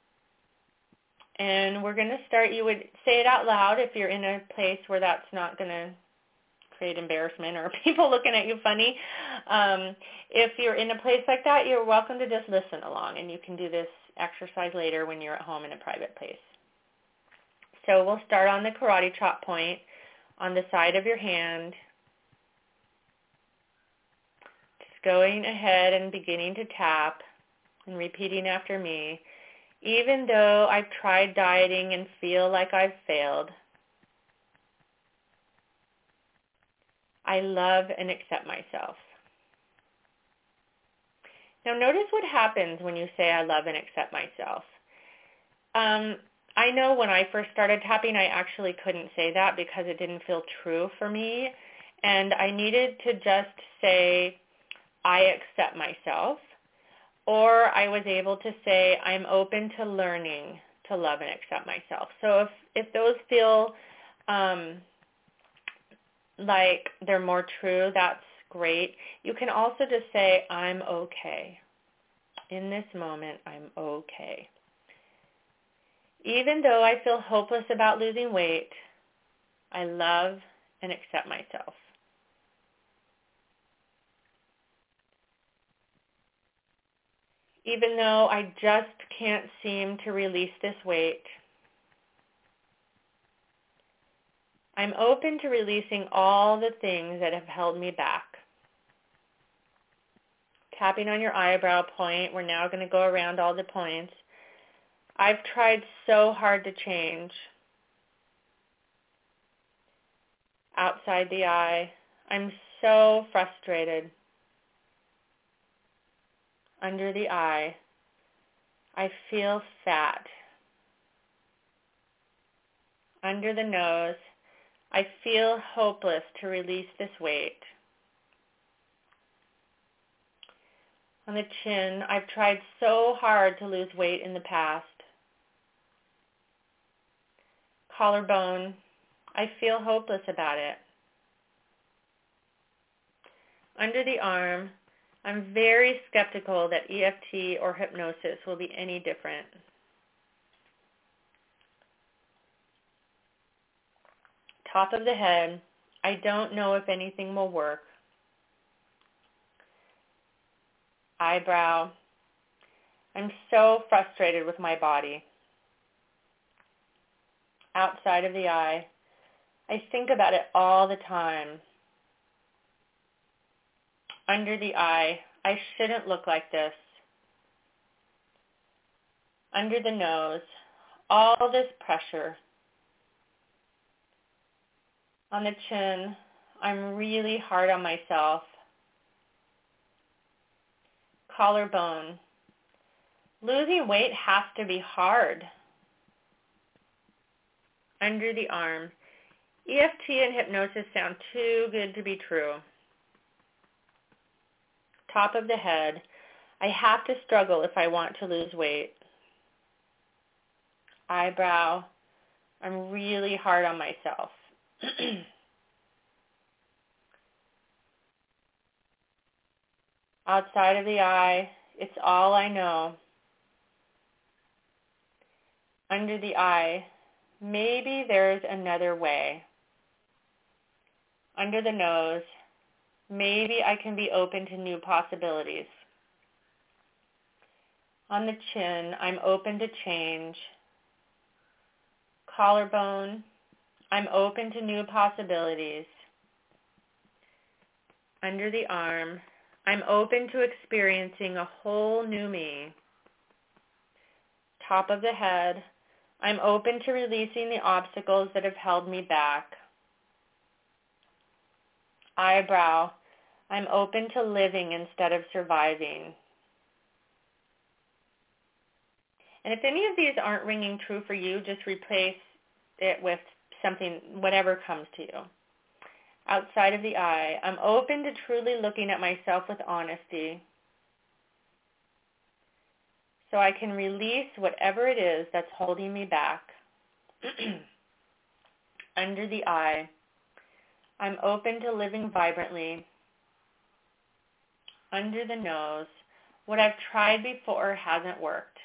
And we're going to start, you would say it out loud if you're in a place where that's not going to create embarrassment or people looking at you funny. If you're in a place like that, you're welcome to just listen along, and you can do this exercise later when you're at home in a private place. So we'll start on the karate chop point on the side of your hand. Just going ahead and beginning to tap and repeating after me. Even though I've tried dieting and feel like I've failed, I love and accept myself. Now notice what happens when you say I love and accept myself. I know when I first started tapping, I actually couldn't say that because it didn't feel true for me. And I needed to just say, I accept myself. Or I was able to say, I'm open to learning to love and accept myself. So if those feel like they're more true, that's great. You can also just say, I'm okay. In this moment, I'm okay. Even though I feel hopeless about losing weight, I love and accept myself. Even though I just can't seem to release this weight, I'm open to releasing all the things that have held me back. Tapping on your eyebrow point, we're now going to go around all the points. I've tried so hard to change. Outside the eye, I'm so frustrated. Under the eye, I feel fat. Under the nose, I feel hopeless to release this weight. On the chin, I've tried so hard to lose weight in the past. Collarbone, I feel hopeless about it. Under the arm, I'm very skeptical that EFT or hypnosis will be any different. Top of the head, I don't know if anything will work. Eyebrow, I'm so frustrated with my body. Outside of the eye, I think about it all the time. Under the eye, I shouldn't look like this. Under the nose, all this pressure. On the chin, I'm really hard on myself. Collarbone, losing weight has to be hard. Under the arm, EFT and hypnosis sound too good to be true. Top of the head, I have to struggle if I want to lose weight. Eyebrow, I'm really hard on myself. Outside of the eye, it's all I know. Under the eye, maybe there's another way. Under the nose, maybe I can be open to new possibilities. On the chin, I'm open to change. Collarbone, I'm open to new possibilities. Under the arm, I'm open to experiencing a whole new me. Top of the head, I'm open to releasing the obstacles that have held me back. Eyebrow, I'm open to living instead of surviving. And if any of these aren't ringing true for you, just replace it with something, whatever comes to you. Outside of the eye, I'm open to truly looking at myself with honesty so I can release whatever it is that's holding me back. Under the eye, I'm open to living vibrantly. Under the nose, what I've tried before hasn't worked.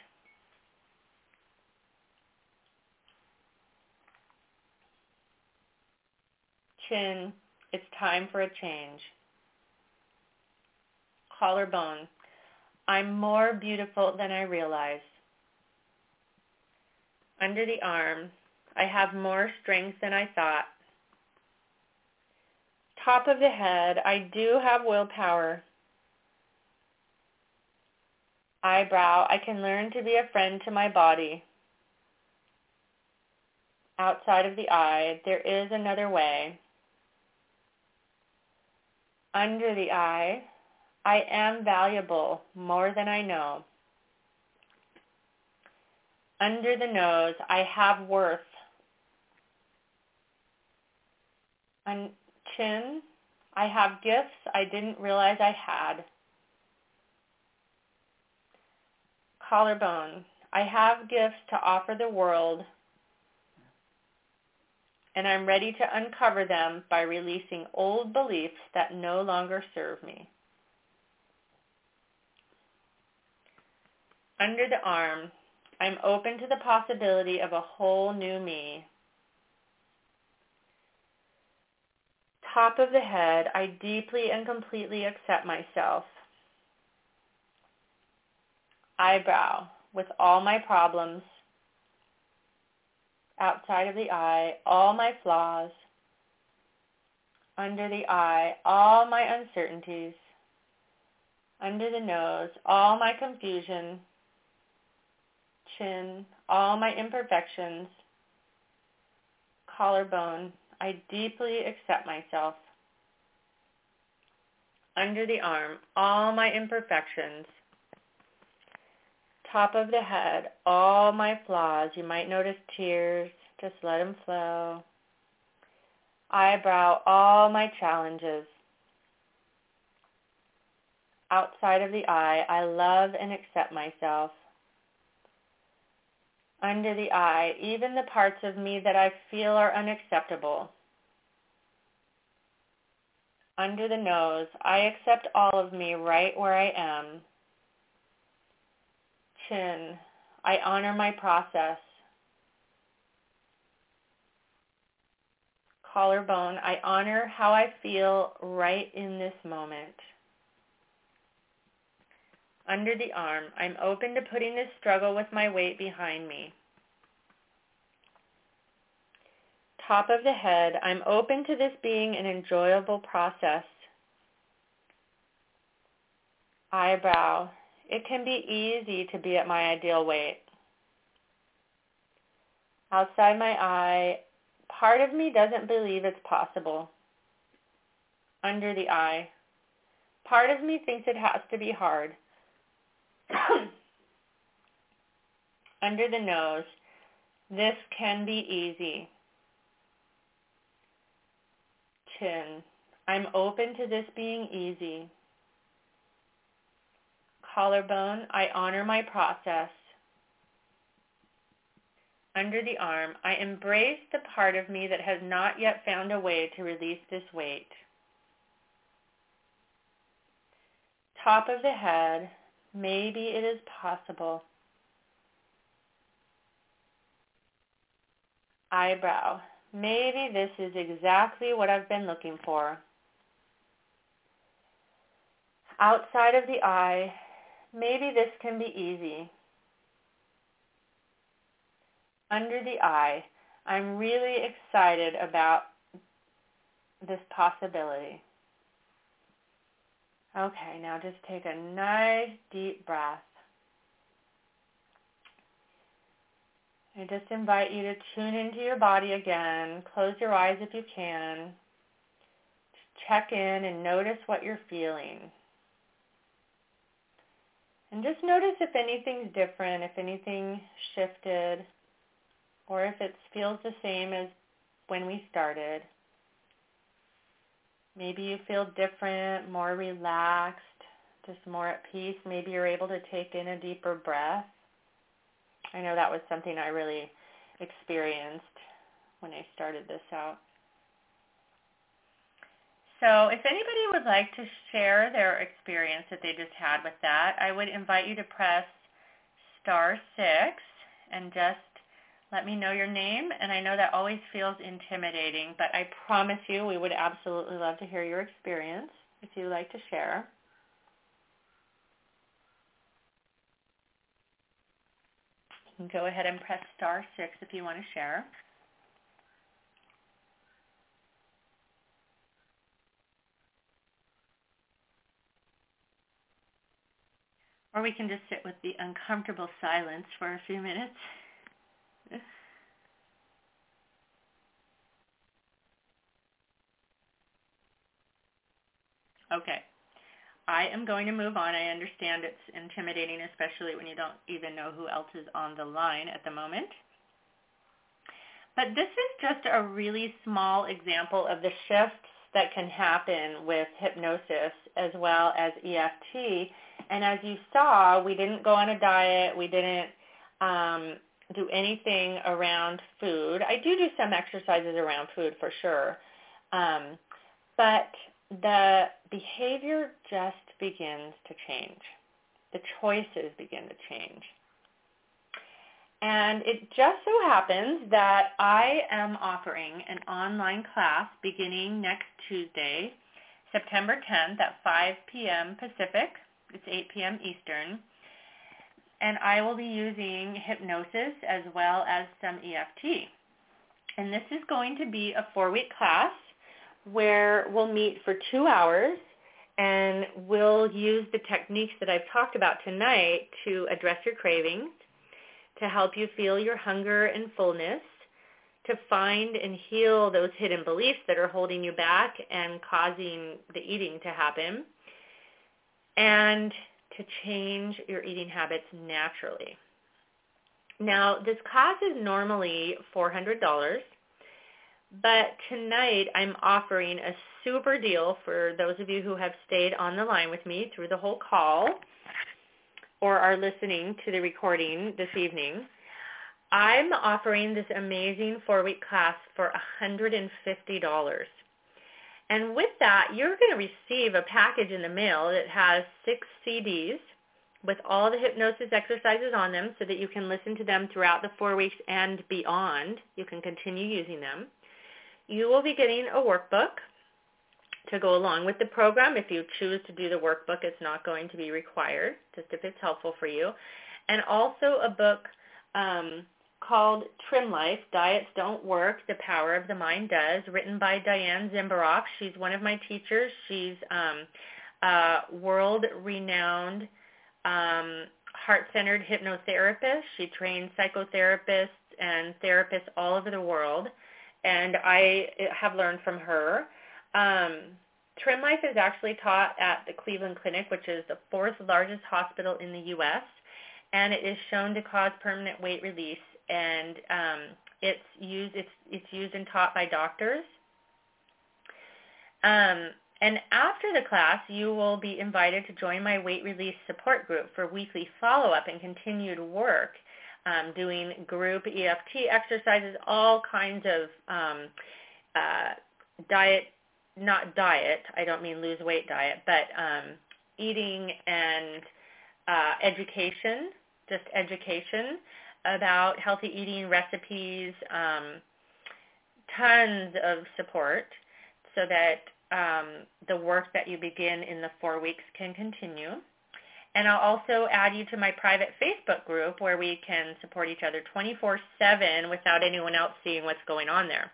Chin, it's time for a change. Collarbone, I'm more beautiful than I realize. Under the arm, I have more strength than I thought. Top of the head, I do have willpower. Eyebrow, I can learn to be a friend to my body. Outside of the eye, there is another way. Under the eye, I am valuable more than I know. Under the nose, I have worth. On chin, I have gifts I didn't realize I had. Collarbone, I have gifts to offer the world, and I'm ready to uncover them by releasing old beliefs that no longer serve me. Under the arm, I'm open to the possibility of a whole new me. Top of the head, I deeply and completely accept myself. Eyebrow, with all my problems. Outside of the eye, all my flaws. Under the eye, all my uncertainties. Under the nose, all my confusion. Chin, all my imperfections. Collarbone, I deeply accept myself. Under the arm, all my imperfections. top of the head, all my flaws. You might notice tears. Just let them flow. Eyebrow, all my challenges. Outside of the eye, I love and accept myself. Under the eye, even the parts of me that I feel are unacceptable. Under the nose, I accept all of me right where I am. Chin, I honor my process. Collarbone, I honor how I feel right in this moment. Under the arm, I'm open to putting this struggle with my weight behind me. Top of the head, I'm open to this being an enjoyable process. Eyebrow, it can be easy to be at my ideal weight. Outside my eye, part of me doesn't believe it's possible. Under the eye, part of me thinks it has to be hard. Under the nose, this can be easy. Chin, I'm open to this being easy. Collarbone, I honor my process. Under the arm, I embrace the part of me that has not yet found a way to release this weight. Top of the head, maybe it is possible. Eyebrow, maybe this is exactly what I've been looking for. Outside of the eye, maybe this can be easy. Under the eye, I'm really excited about this possibility. Okay, now just take a nice deep breath. I just invite you to tune into your body again. Close your eyes if you can. Just check in and notice what you're feeling. And just notice if anything's different, if anything shifted, or if it feels the same as when we started. Maybe you feel different, more relaxed, just more at peace. Maybe you're able to take in a deeper breath. I know that was something I really experienced when I started this out. So if anybody would like to share their experience that they just had with that, I would invite you to press *6 and just let me know your name. And I know that always feels intimidating, but I promise you we would absolutely love to hear your experience if you'd like to share. You can go ahead and press *6 if you want to share. Or we can just sit with the uncomfortable silence for a few minutes. Okay. I am going to move on. I understand it's intimidating, especially when you don't even know who else is on the line at the moment. But this is just a really small example of the shifts that can happen with hypnosis as well as EFT. And as you saw, we didn't go on a diet. We didn't do anything around food. I do some exercises around food for sure. But the behavior just begins to change. The choices begin to change. And it just so happens that I am offering an online class beginning next Tuesday, September 10th at 5 p.m. Pacific. It's 8 p.m. Eastern. And I will be using hypnosis as well as some EFT. And this is going to be a 4-week class where we'll meet for 2 hours and we'll use the techniques that I've talked about tonight to address your cravings, to help you feel your hunger and fullness, to find and heal those hidden beliefs that are holding you back and causing the eating to happen, and to change your eating habits naturally. Now, this class is normally $400, but tonight I'm offering a super deal for those of you who have stayed on the line with me through the whole call or are listening to the recording this evening. I'm offering this amazing 4-week class for $150. And with that, you're going to receive a package in the mail that has 6 CDs with all the hypnosis exercises on them so that you can listen to them throughout the 4 weeks and beyond. You can continue using them. You will be getting a workbook to go along with the program. If you choose to do the workbook, it's not going to be required, just if it's helpful for you. And also a book called Trim Life, Diets Don't Work, The Power of the Mind Does, written by Diane Zimbaroff. She's one of my teachers. She's a world-renowned heart-centered hypnotherapist. She trains psychotherapists and therapists all over the world, and I have learned from her. Trim Life is actually taught at the Cleveland Clinic, which is the 4th largest hospital in the U.S., and it is shown to cause permanent weight release. And it's used and taught by doctors. And after the class, you will be invited to join my weight release support group for weekly follow-up and continued work, doing group EFT exercises, all kinds of not diet, I don't mean lose weight diet, but eating and education, just education about healthy eating recipes, tons of support so that the work that you begin in the 4 weeks can continue. And I'll also add you to my private Facebook group where we can support each other 24/7 without anyone else seeing what's going on there.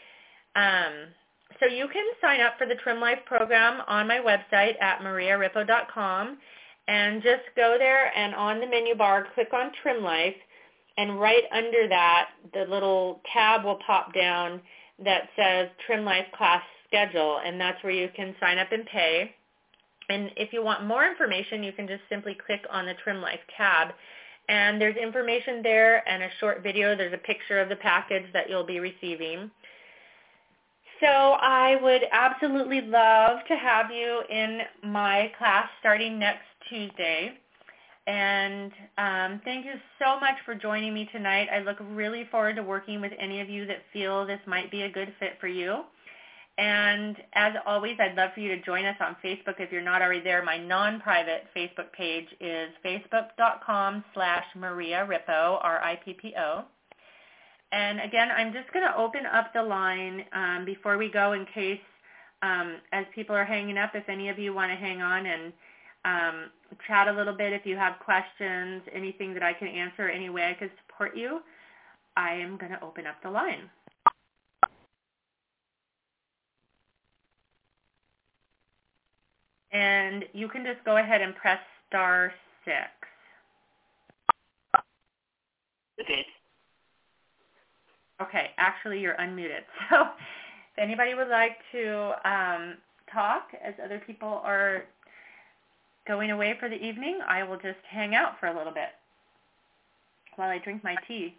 So you can sign up for the Trim Life program on my website at mariaripo.com, and just go there and on the menu bar, click on Trim Life, and right under that, the little tab will pop down that says Trim Life Class Schedule, and that's where you can sign up and pay. And if you want more information, you can just simply click on the Trim Life tab, and there's information there and a short video. There's a picture of the package that you'll be receiving. So I would absolutely love to have you in my class starting next Tuesday. And thank you so much for joining me tonight. I look really forward to working with any of you that feel this might be a good fit for you. And as always, I'd love for you to join us on Facebook if you're not already there. My non-private Facebook page is facebook.com/mariaripo, RIPPO. And again, I'm just going to open up the line before we go in case, as people are hanging up, if any of you want to hang on and chat a little bit. If you have questions, anything that I can answer, any way I could support you, I am going to open up the line. And you can just go ahead and press *6. Okay. Okay, actually you're unmuted. So if anybody would like to talk as other people are going away for the evening, I will just hang out for a little bit while I drink my tea.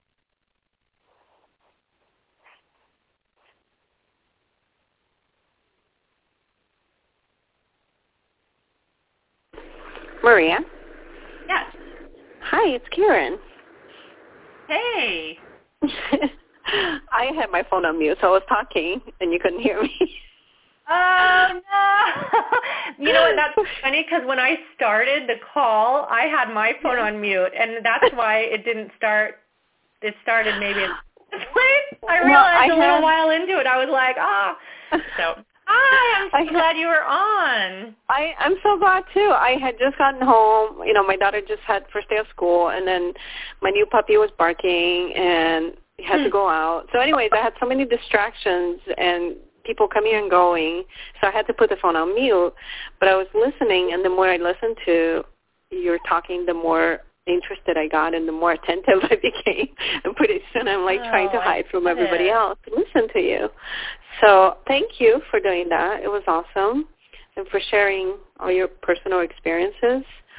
Maria? Yes. Hi, it's Karen. Hey. I had my phone on mute, so I was talking, and you couldn't hear me. Oh, no. You know what, that's funny, because when I started the call, I had my phone on mute, and that's why it didn't start. It started maybe late. I realized a little while into it, I was like, So, hi, I'm so glad you were on. I'm so glad, too. I had just gotten home. You know, my daughter just had first day of school, and then my new puppy was barking, and we had to go out. So anyways, I had so many distractions and people coming and going, so I had to put the phone on mute. But I was listening, and the more I listened to your talking, the more interested I got and the more attentive I became. And pretty soon I'm like trying to hide from everybody else to listen to you. So thank you for doing that. It was awesome. And for sharing all your personal experiences.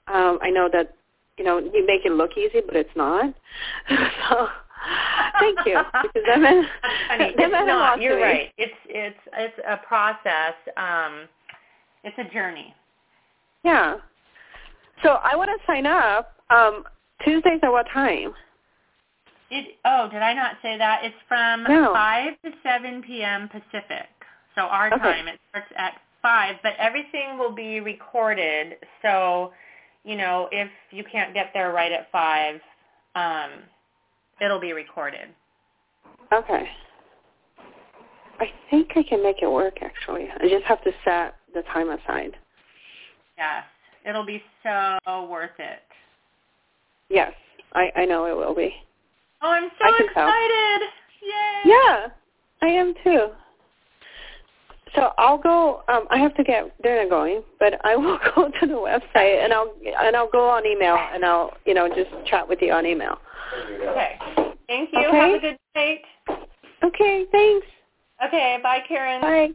I know that, you make it look easy, but it's not. So thank you. Because that meant, funny. It's not. You're right. It's a process. It's a journey. Yeah. So I want to sign up. Tuesdays at what time? Did I not say that? It's from 5 to 7 p.m. Pacific. So our time, it starts at 5, but everything will be recorded. So, if you can't get there right at 5, it'll be recorded. Okay. I think I can make it work, actually. I just have to set the time aside. Yes. It'll be so worth it. Yes. I know it will be. Oh, I'm so excited. Yay. Yeah, I am too. So I'll go. I have to get dinner going, but I will go to the website and I'll go on email and I'll just chat with you on email. Okay. Thank you. Okay. Have a good night. Okay. Thanks. Okay. Bye, Karen. Bye.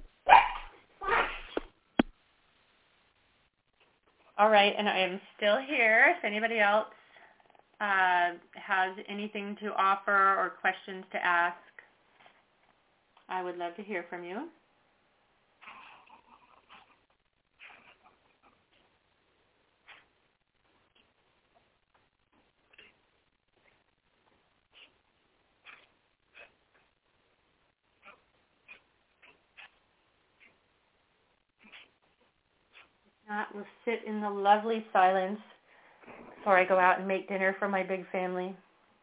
All right, and I am still here. If anybody else has anything to offer or questions to ask, I would love to hear from you. If not, we'll sit in the lovely silence before I go out and make dinner for my big family.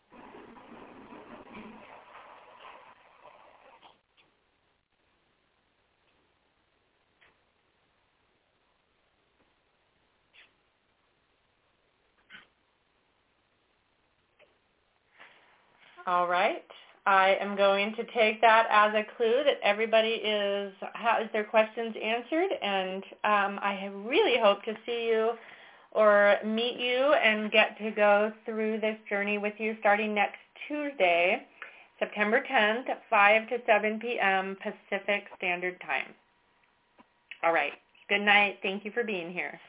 All right. I am going to take that as a clue that everybody has their questions answered, and I really hope to see you or meet you and get to go through this journey with you starting next Tuesday, September 10th at 5 to 7 p.m. Pacific Standard Time. All right. Good night. Thank you for being here.